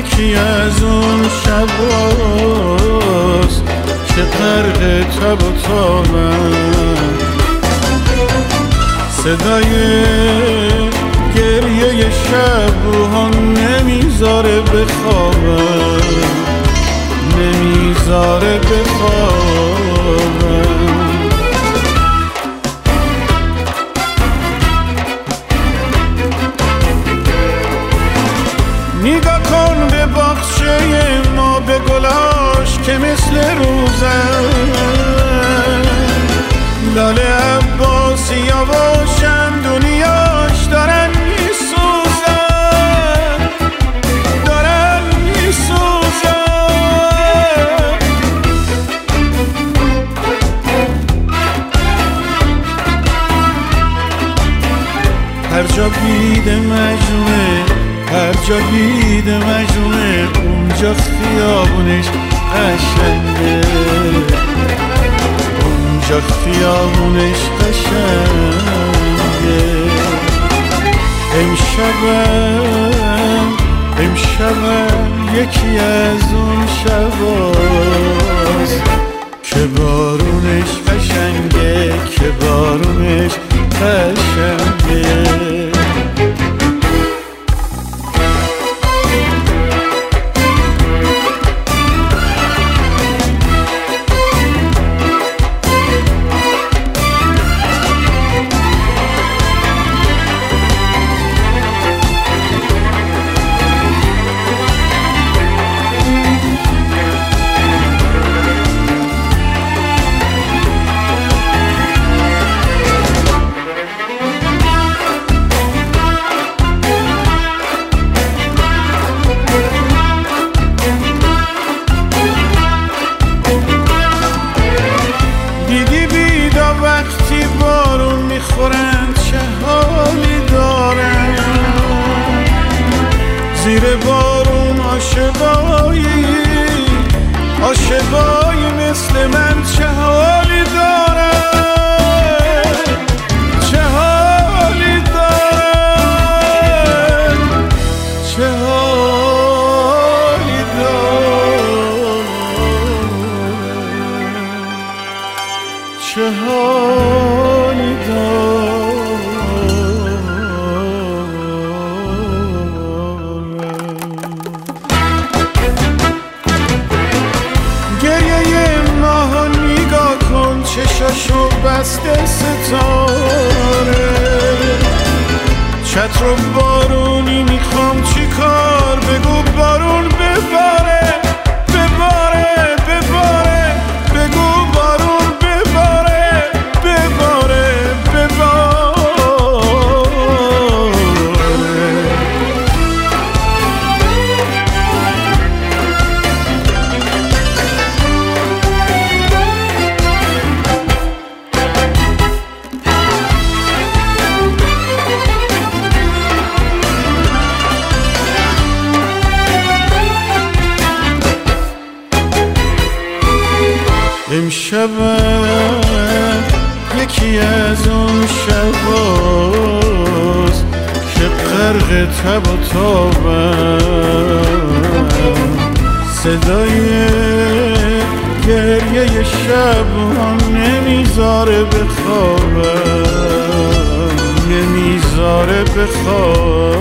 یکی از اون شباست که غرق تب و تابم، صدای گریه شب روحا نمیذاره بخوابم، نمیذاره بخوابم. نگاه کن به باغچه ما، به گلاش که مثل روزن، لاله عباسیا باشن دنیاش دارن میسوزن، دارن میسوزن. هر جا بید مجنونه، هر جا بید مجنونه، اونجا خیابونش قشنگه، اونجا خیابونش قشنگه. امشبم یکی از اون شباست که بارونش قشنگه، که بارونش قشنگه. وقتی بارون میخورن چه حالی دارن، زیر بارون عاشقایی مثل من چه حالی دارن، چه حالی دارن، چه حالی دارن، چه حالی دارم. گریه ماها نگاه کن، چشاشو بسته ستاره، چتر و بارونی میخوام چی کار، بگو بارون بباره، بباره، بباره، بگو بارون بباره، بباره، بباره. امشبم یکی از اون شباست که غرق تب و تابم، صدای گریه شب هم نمیذاره بخوابم، نمیذاره بخوابم.